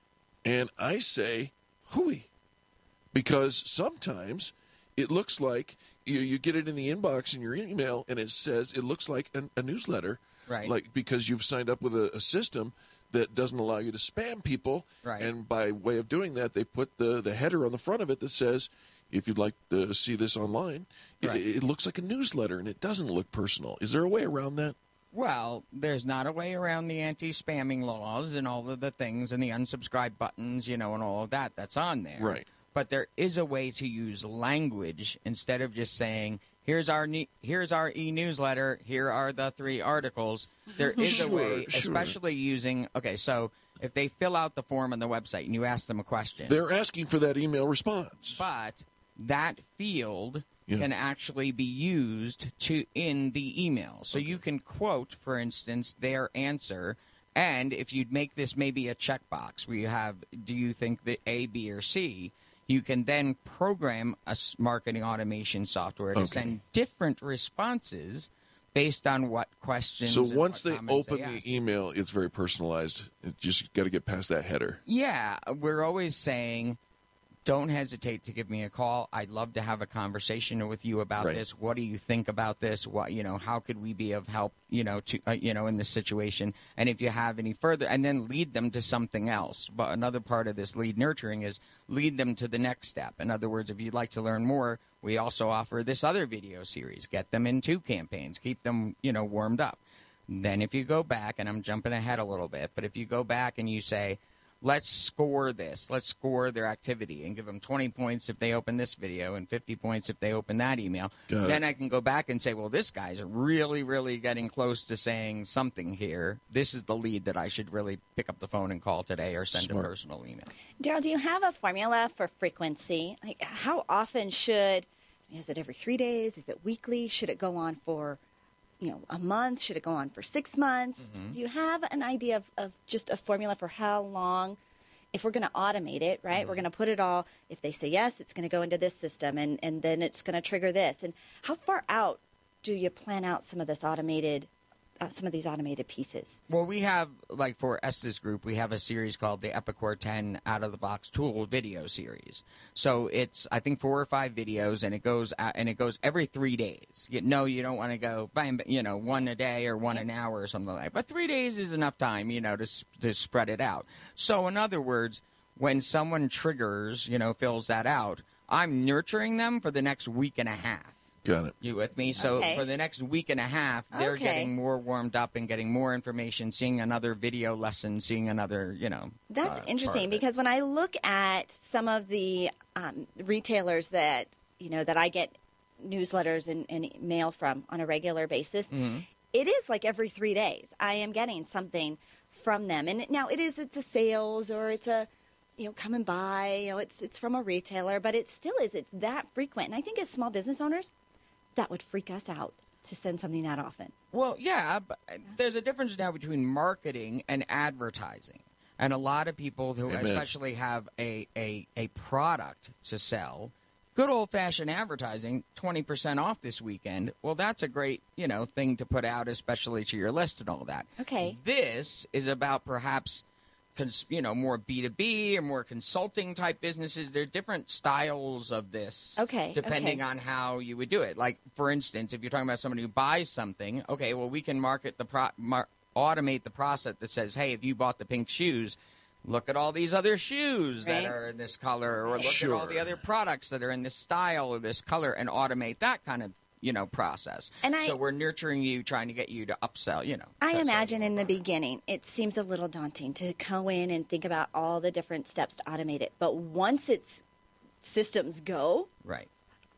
And I say, hooey. Because sometimes it looks like you, you get it in the inbox in your email, and it says it looks like an, a newsletter. Right. Like because you've signed up with a, a system that doesn't allow you to spam people. Right. And by way of doing that, they put the, the header on the front of it that says, if you'd like to see this online, Right. it, it looks like a newsletter, and it doesn't look personal. Is there a way around that? Well, there's not a way around the anti-spamming laws and all of the things and the unsubscribe buttons, you know, and all of that that's on there. Right. But there is a way to use language instead of just saying, here's our ne- here's our e-newsletter, here are the three articles. There is Sure, a way, sure. especially using, okay, so if they fill out the form on the website and you ask them a question. They're asking for that email response. But that field Yeah. can actually be used to in the email. So you can quote, for instance, their answer. And if you'd make this maybe a checkbox where you have, do you think that A, B, or C, you can then program a s- marketing automation software to Okay. send different responses based on what questions. So and once what they comments open ask. the email, it's very personalized. It just got to get past that header. Yeah, we're always saying, don't hesitate to give me a call. I'd love to have a conversation with you about Right. this. What do you think about this? What, you know, how could we be of help, you know, to, uh, you know, in this situation? And if you have any further, and then lead them to something else. But another part of this lead nurturing is lead them to the next step. In other words, if you'd like to learn more, we also offer this other video series. Get them into campaigns. Keep them, you know, warmed up. Then if you go back, and I'm jumping ahead a little bit, but if you go back and you say, let's score this. Let's score their activity and give them twenty points if they open this video and fifty points if they open that email. Got then it. I can go back and say, well, this guy's really, really getting close to saying something here. This is the lead that I should really pick up the phone and call today or send Smart. a personal email. Daryl, do you have a formula for frequency? Like, how often should, is it every three days? Is it weekly? Should it go on for, you know, a month? Should it go on for six months? Mm-hmm. Do you have an idea of, of just a formula for how long, if we're going to automate it, right? Mm-hmm. We're going to put it all, if they say yes, it's going to go into this system, and, and then it's going to trigger this. And how far out do you plan out some of this automated, uh, some of these automated pieces? Well, we have, like for Estes Group, we have a series called the Epicor ten Out-of-the-Box Tool video series. So it's, I think, four or five videos, and it goes out, and it goes every three days. You, no, you don't want to go, bam, you know, one a day or one an hour or something like that. But three days is enough time, you know, to, s- to spread it out. So in other words, when someone triggers, you know, fills that out, I'm nurturing them for the next week and a half. Got it. You with me? So Okay. for the next week and a half, they're Okay. getting more warmed up and getting more information, seeing another video lesson, seeing another, you know. That's uh, interesting part of it. because when I look at some of the um, retailers that you know that I get newsletters and, and mail from on a regular basis, Mhm. it is like every three days I am getting something from them. And now it is it's a sales or it's a you know coming by, you know it's it's from a retailer, but it still is it's that frequent. And I think as small business owners, that would freak us out to send something that often. Well, yeah, but there's a difference now between marketing and advertising. And a lot of people who Amen. especially have a, a, a product to sell, good old-fashioned advertising, twenty percent off this weekend. Well, that's a great, you know, thing to put out, especially to your list and all that. Okay. This is about perhaps, cons- you know, more B two B or more consulting type businesses. There are different styles of this. Okay, Depending okay. on how you would do it. Like, for instance, if you're talking about somebody who buys something, okay, well, we can market the pro- mar- automate the process that says, hey, if you bought the pink shoes, look at all these other shoes Right. that are in this color, or look at all the Sure. other products that are in this style or this color, and automate that kind of, you know, process. And I- so we're nurturing you, trying to get you to upsell, you know. I to sell imagine more in the product. beginning, it seems a little daunting to go in and think about all the different steps to automate it. But once it's systems go, Right.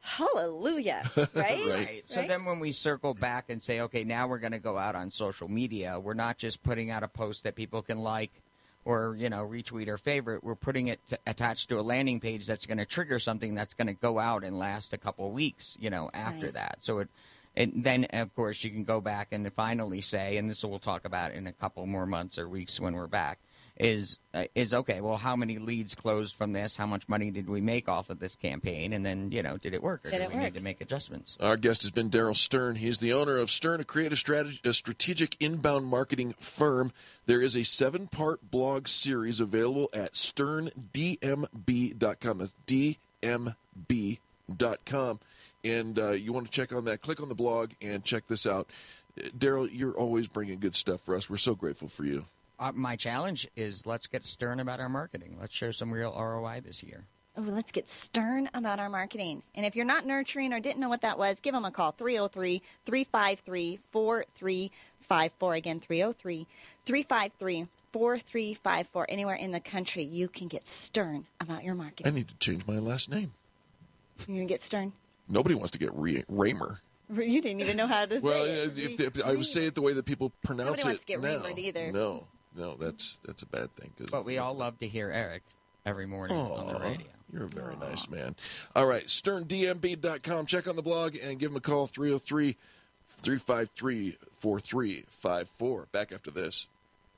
hallelujah, right? right. right? So then when we circle back and say, okay, now we're going to go out on social media, we're not just putting out a post that people can like or, you know, retweet or favorite. We're putting it to, attached to a landing page that's going to trigger something that's going to go out and last a couple of weeks, you know, after Nice. that. So it, and then, of course, you can go back and finally say, and this we'll talk about in a couple more months or weeks when we're back, is uh, is okay, well, how many leads closed from this? How much money did we make off of this campaign? And then, you know, did it work or Did do it we work? need to make adjustments? Our guest has been Daryl Stern. He's the owner of Stern, a creative strategy, a strategic inbound marketing firm. There is a seven-part blog series available at stern d m b dot com. That's d m b dot com. And uh, you want to check on that, click on the blog and check this out. Uh, Daryl, you're always bringing good stuff for us. We're so grateful for you. Uh, my challenge is let's get stern about our marketing. Let's show some real R O I this year. Oh, let's get stern about our marketing. And if you're not nurturing or didn't know what that was, give them a call, three oh three, three five three, four three five four. Again, three oh three, three five three, four three five four. Anywhere in the country, you can get stern about your I marketing. need to change my last name. You're going to get stern? Nobody wants to get Re- Raymer. You didn't even know how to Well, say it. if, if, I would say it the way that people pronounce Nobody it wants to get now. Raymered either. No, no, that's that's a bad thing. 'Cause But we all love to hear Eric every morning on the Aw, radio. You're a very nice man. All right, stern d m b dot com. Check on the blog and give him a call, three oh three, three five three, four three five four. Back after this.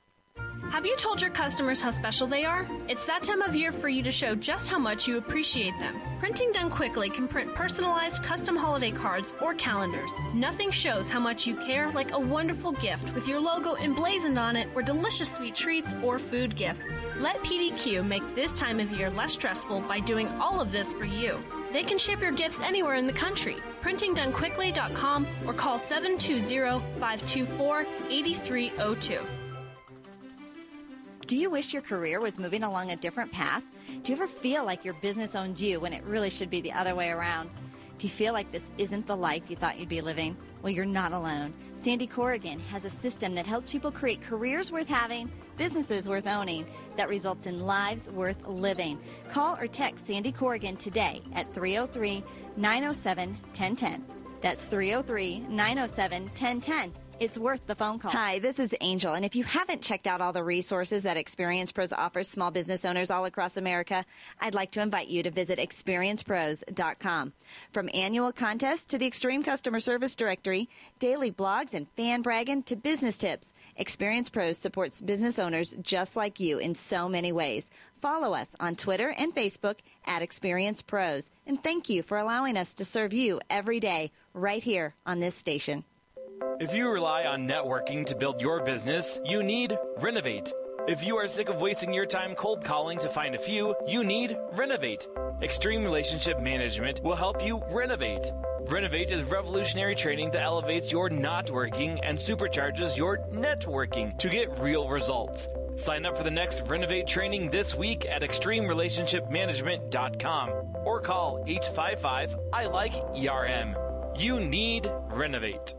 Have you told your customers how special they are? It's that time of year for you to show just how much you appreciate them. Printing Done Quickly can print personalized custom holiday cards or calendars. Nothing shows how much you care like a wonderful gift with your logo emblazoned on it or delicious sweet treats or food gifts. Let P D Q make this time of year less stressful by doing all of this for you. They can ship your gifts anywhere in the country. printing done quickly dot com or call seven two zero, five two four, eight three zero two. Do you wish your career was moving along a different path? Do you ever feel like your business owns you when it really should be the other way around? Do you feel like this isn't the life you thought you'd be living? Well, you're not alone. Sandy Corrigan has a system that helps people create careers worth having, businesses worth owning, that results in lives worth living. Call or text Sandy Corrigan today at three oh three, nine oh seven, one oh one oh. That's three oh three, nine oh seven, one oh one oh. It's worth the phone call. Hi, this is Angel, and if you haven't checked out all the resources that Experience Pros offers small business owners all across America, I'd like to invite you to visit experience pros dot com. From annual contests to the Extreme Customer Service Directory, daily blogs and fan bragging to business tips, Experience Pros supports business owners just like you in so many ways. Follow us on Twitter and Facebook at Experience Pros, and thank you for allowing us to serve you every day right here on this station. If you rely on networking to build your business, you need Renovate. If you are sick of wasting your time cold calling to find a few, you need Renovate. Extreme Relationship Management will help you renovate. Renovate is revolutionary training that elevates your not working and supercharges your networking to get real results. Sign up for the next Renovate training this week at extreme relationship management dot com or call eight five five, I like E R M. You need Renovate.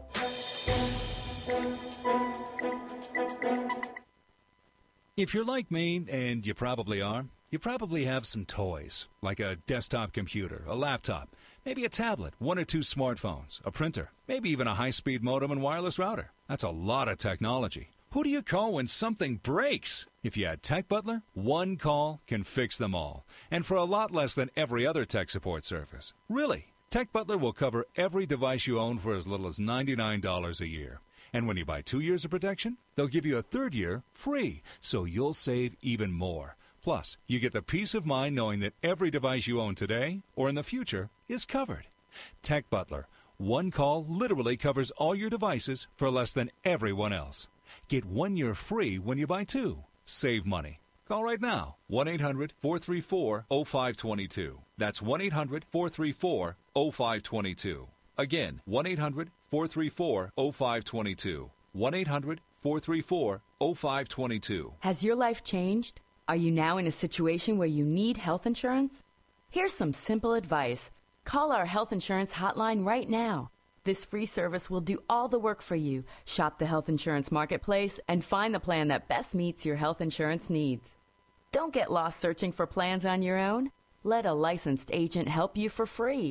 If you're like me, and you probably are, you probably have some toys, like a desktop computer, a laptop, maybe a tablet, one or two smartphones, a printer, maybe even a high-speed modem and wireless router. That's a lot of technology. Who do you call when something breaks? If you had Tech Butler, one call can fix them all, and for a lot less than every other tech support service. Really, Tech Butler will cover every device you own for as little as ninety-nine dollars a year. And when you buy two years of protection, they'll give you a third year free, so you'll save even more. Plus, you get the peace of mind knowing that every device you own today or in the future is covered. Tech Butler, one call literally covers all your devices for less than everyone else. Get one year free when you buy two. Save money. Call right now, one eight hundred, four three four, oh five two two. That's one eight hundred, four three four, oh five two two. Again, one eight hundred, four three four, oh five two two. one eight hundred, four three four, oh five two two. Has your life changed? Are you now in a situation where you need health insurance? Here's some simple advice. Call our health insurance hotline right now. This free service will do all the work for you. Shop the health insurance marketplace and find the plan that best meets your health insurance needs. Don't get lost searching for plans on your own. Let a licensed agent help you for free.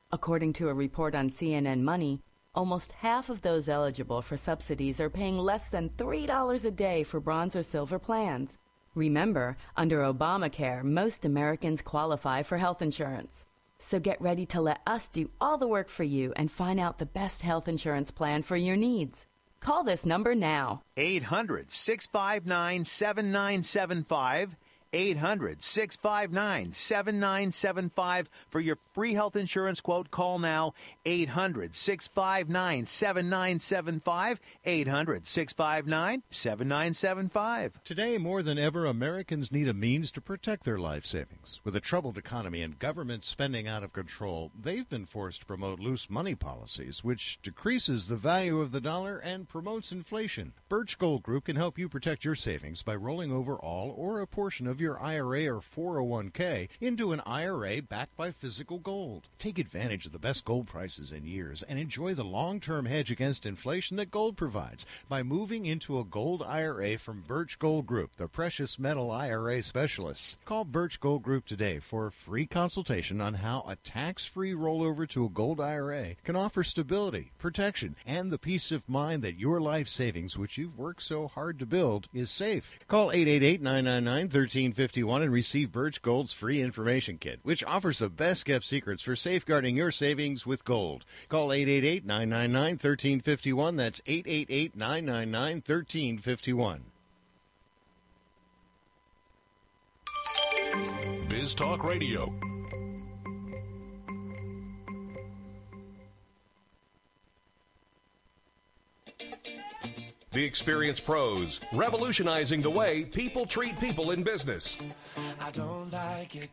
According to a report on C N N Money, almost half of those eligible for subsidies are paying less than three dollars a day for bronze or silver plans. Remember, under Obamacare, most Americans qualify for health insurance. So get ready to let us do all the work for you and find out the best health insurance plan for your needs. Call this number now. eight hundred, six five nine, seven nine seven five. eight hundred, six five nine, seven nine seven five for your free health insurance quote. Call now. eight hundred, six five nine, seven nine seven five. eight hundred, six five nine, seven nine seven five. Today, more than ever, Americans need a means to protect their life savings. With a troubled economy and government spending out of control, they've been forced to promote loose money policies, which decreases the value of the dollar and promotes inflation. Birch Gold Group can help you protect your savings by rolling over all or a portion of your I R A or four oh one k into an I R A backed by physical gold. Take advantage of the best gold prices in years and enjoy the long-term hedge against inflation that gold provides by moving into a gold I R A from Birch Gold Group, the precious metal I R A specialists. Call Birch Gold Group today for a free consultation on how a tax-free rollover to a gold I R A can offer stability, protection, and the peace of mind that your life savings, which you've worked so hard to build, is safe. Call eight eight eight, nine nine nine, one three five one and receive Birch Gold's free information kit, which offers the best-kept secrets for safeguarding your savings with gold. Call eight eight eight, nine nine nine, one three five one. That's eight eight eight, nine nine nine, one three five one. Biz Talk Radio. The Experienced Pros, revolutionizing the way people treat people in business. I don't like it.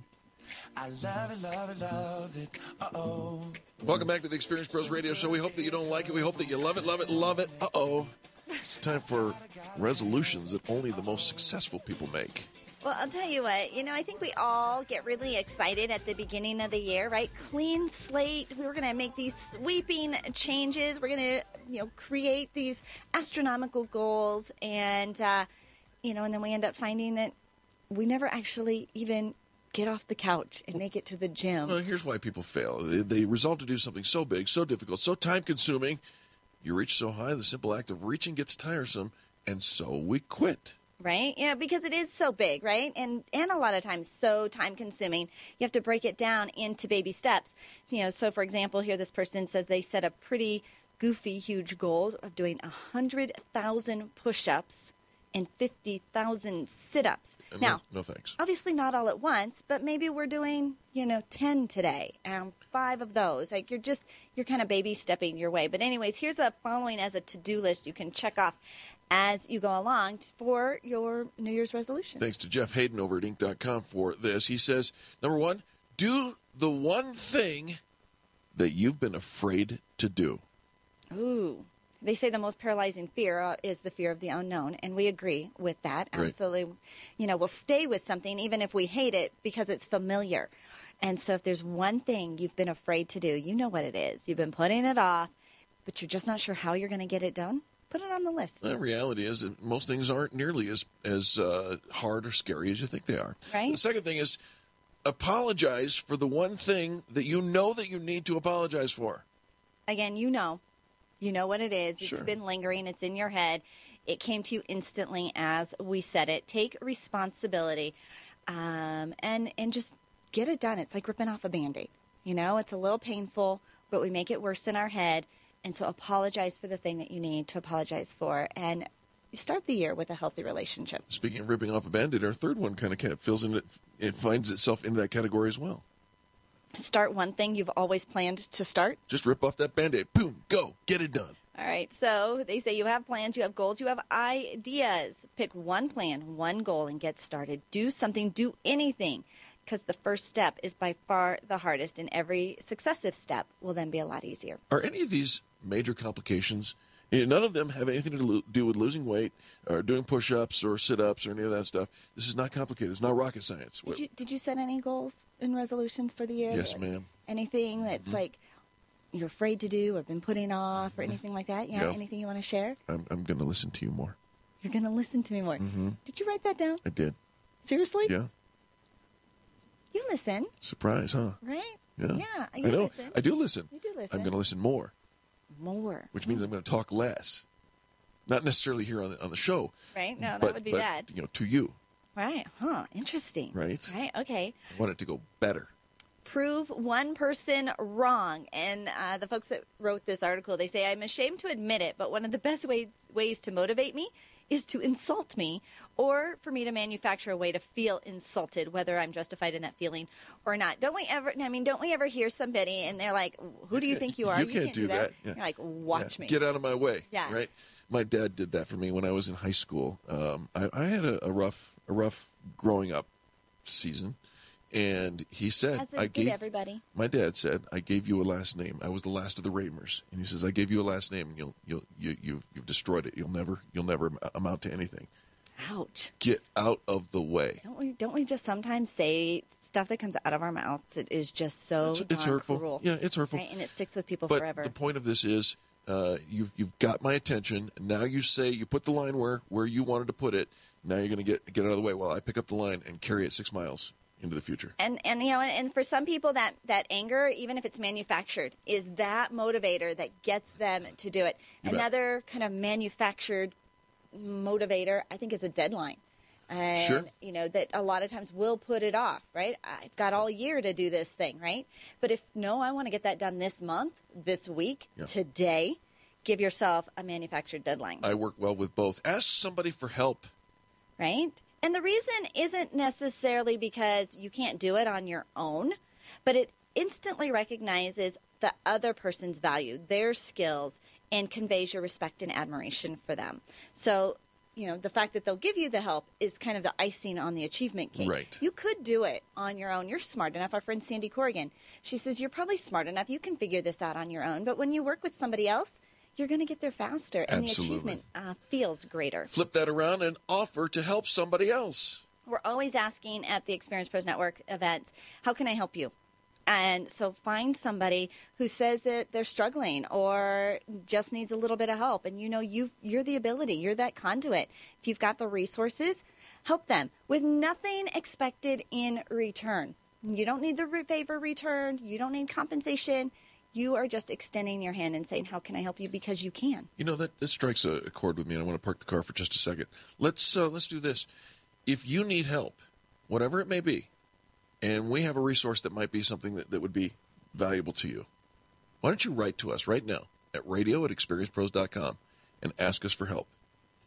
I love it, love it, love it. Uh-oh. Welcome back to the Experienced Pros Radio Show. We hope that you don't like it. We hope that you love it, love it, love it. Uh-oh. It's time for resolutions that only the most successful people make. Well, I'll tell you what, you know, I think we all get really excited at the beginning of the year, right? Clean slate. We were going to make these sweeping changes. We're going to, you know, create these astronomical goals. And, uh, you know, and then we end up finding that we never actually even get off the couch and make it to the gym. Well, here's why people fail. They, they resolve to do something so big, so difficult, so time-consuming. You reach so high, the simple act of reaching gets tiresome, and so we quit. Right? Yeah, because it is so big, right? And and a lot of times so time consuming. You have to break it down into baby steps. You know, so for example, here this person says they set a pretty goofy, huge goal of doing one hundred thousand push-ups and fifty thousand sit-ups. And now, no, no thanks. Obviously not all at once, but maybe we're doing, you know, ten today and five of those. Like you're just, you're kind of baby stepping your way. But anyways, here's a following as a to-do list you can check off as you go along for your New Year's resolution. Thanks to Jeff Hayden over at Inc dot com for this. He says, number one, do the one thing that you've been afraid to do. Ooh. They say the most paralyzing fear uh, is the fear of the unknown, and we agree with that. Right. Absolutely. You know, we'll stay with something even if we hate it because it's familiar. And so if there's one thing you've been afraid to do, you know what it is. You've been putting it off, but you're just not sure how you're going to get it done. Put it on the list. The reality is that most things aren't nearly as as uh, hard or scary as you think they are. Right. The second thing is apologize for the one thing that you know that you need to apologize for. Again, you know. You know what it is. Sure. It's been lingering. It's in your head. It came to you instantly as we said it. Take responsibility um, and, and just get it done. It's like ripping off a Band-Aid. You know, it's a little painful, but we make it worse in our head. And so apologize for the thing that you need to apologize for. And start the year with a healthy relationship. Speaking of ripping off a Band-Aid, our third one kind of fills in, it, it finds itself into that category as well. Start one thing you've always planned to start. Just rip off that Band-Aid. Boom, go, get it done. All right, so they say you have plans, you have goals, you have ideas. Pick one plan, one goal, and get started. Do something, do anything, because the first step is by far the hardest, and every successive step will then be a lot easier. Are any of these major complications? None of them have anything to lo- do with losing weight or doing push-ups or sit-ups or any of that stuff. This is not complicated. It's not rocket science. Did you, did you set any goals and resolutions for the year? Yes, ma'am. Anything that's mm-hmm. like you're afraid to do or been putting off or anything like that? Yeah, yeah. Anything you want to share? I'm, I'm going to listen to you more. You're going to listen to me more. Mm-hmm. Did you write that down? I did. Seriously? Yeah. You listen. Surprise, huh? Right? Yeah, Yeah, I you know. listen. I do listen. You do listen. I'm going to listen more, More. which means I'm going to talk less. Not necessarily here on the, on the show. Right? No, that but, would be but, bad. You know, to you. Right. Huh. Interesting. Right. Right. Okay. I want it to go better. Prove one person wrong. And uh, the folks that wrote this article, they say, I'm ashamed to admit it, but one of the best ways, ways to motivate me is to insult me, or for me to manufacture a way to feel insulted, whether I'm justified in that feeling or not. Don't we ever, I mean, don't we ever hear somebody and they're like, who do you think you are? You can't do that. Yeah. You're like, watch Yeah. me. Get out of my way. Yeah. Right. My dad did that for me when I was in high school. Um, I, I had a, a rough, a rough growing up season, and he said, As it "I did gave." everybody. My dad said, "I gave you a last name. I was the last of the Ramers," and he says, "I gave you a last name, and you'll, you'll, you, you've, you've destroyed it. You'll never, you'll never amount to anything. Ouch. Get out of the way." Don't we, don't we just sometimes say stuff that comes out of our mouths that is just so It's, it's darn hurtful. cruel, Yeah, it's hurtful. right? And it sticks with people But forever. the point of this is, uh, you've you've got my attention. Now you say you put the line where, where you wanted to put it. Now you're going to get get out of the way while I pick up the line and carry it six miles into the future. And and you know, and for some people, that that anger, even if it's manufactured, is that motivator that gets them to do it. You bet. Another kind of manufactured motivator, I think, is a deadline. And, Sure. you know, that a lot of times we'll put it off, right? I've got all year to do this thing, right? But if, no, I want to get that done this month, this week, Yeah. today, give yourself a manufactured deadline, I work well with both. Ask somebody for help. right? And the reason isn't necessarily because you can't do it on your own, but it instantly recognizes the other person's value, their skills, and conveys your respect and admiration for them. So, you know, the fact that they'll give you the help is kind of the icing on the achievement cake. Right. You could do it on your own. You're smart enough. Our friend Sandy Corrigan, she says, you're probably smart enough. You can figure this out on your own. But when you work with somebody else, you're going to get there faster. And Absolutely. the achievement uh, feels greater. Flip that around and offer to help somebody else. We're always asking at the Experience Pros Network events, how can I help you? And so find somebody who says that they're struggling or just needs a little bit of help. And you know, you you're the ability, you're that conduit. If you've got the resources, help them with nothing expected in return. You don't need the favor returned. You don't need compensation. You are just extending your hand and saying, how can I help you? Because you can. You know, that, that strikes a, a chord with me, and I want to park the car for just a second. Let's uh, let's do this. If you need help, whatever it may be, and we have a resource that might be something that, that would be valuable to you, why don't you write to us right now at radio at experience pros dot com and ask us for help.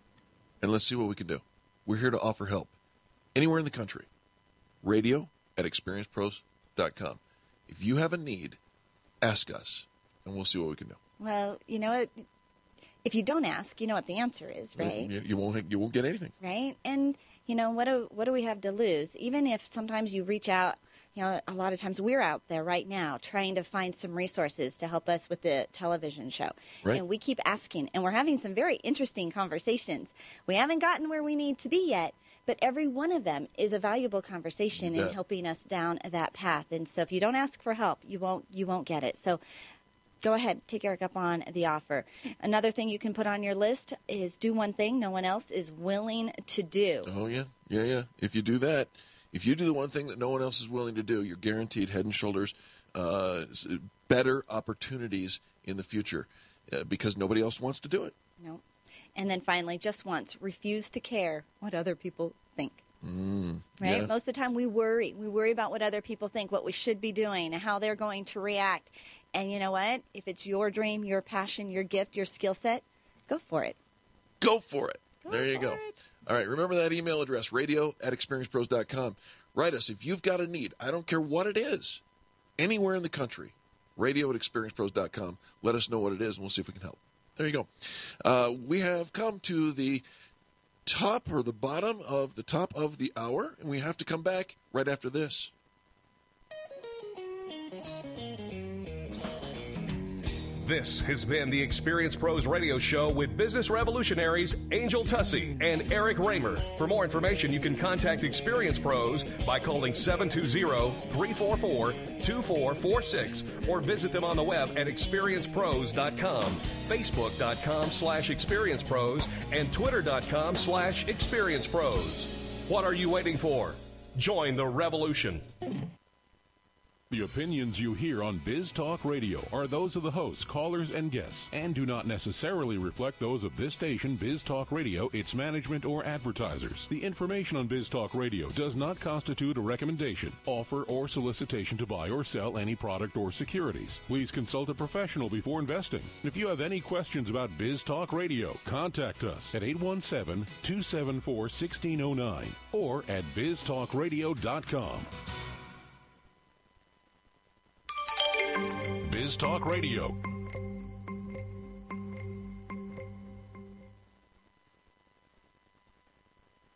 And let's see what we can do. We're here to offer help anywhere in the country. Radio at experience pros dot com. If you have a need, ask us, and we'll see what we can do. Well, you know what? If you don't ask, you know what the answer is, right? You, you won't you won't get anything. Right? And, you know, what do, what do we have to lose? Even if sometimes you reach out, you know, a lot of times we're out there right now trying to find some resources to help us with the television show. Right. And we keep asking, and we're having some very interesting conversations. We haven't gotten where we need to be yet, but every one of them is a valuable conversation in Yeah. helping us down that path. And so if you don't ask for help, you won't you won't get it. So go ahead, take Eric up on the offer. Another thing you can put on your list is do one thing no one else is willing to do. Oh, yeah. Yeah, yeah. If you do that, if you do the one thing that no one else is willing to do, you're guaranteed head and shoulders uh, better opportunities in the future uh, because nobody else wants to do it. No. And then finally, just once, refuse to care what other people think. Mm, Right? yeah. Most of the time we worry. We worry about what other people think, what we should be doing, and how they're going to react. And you know what? If it's your dream, your passion, your gift, your skill set, go for it. Go for it. There you go. All right. Remember that email address, radio at experience pros dot com. Write us if you've got a need. I don't care what it is. Anywhere in the country, radio at experience pros dot com. Let us know what it is, and we'll see if we can help. There you go. Uh, we have come to the top or the bottom of the top of the hour, and we have to come back right after this. This has been the Experience Pros Radio Show with business revolutionaries Angel Tussey and Eric Raymer. For more information, you can contact Experience Pros by calling seven two zero, three four four, two four four six or visit them on the web at experience pros dot com, facebook dot com slash experience pros, and twitter dot com slash experience pros. What are you waiting for? Join the revolution. The opinions you hear on Biz Talk Radio are those of the hosts, callers, and guests, and do not necessarily reflect those of this station, Biz Talk Radio, its management, or advertisers. The information on Biz Talk Radio does not constitute a recommendation, offer, or solicitation to buy or sell any product or securities. Please consult a professional before investing. If you have any questions about Biz Talk Radio, contact us at eight one seven, two seven four, one six zero nine or at biz talk radio dot com. Biz Talk Radio,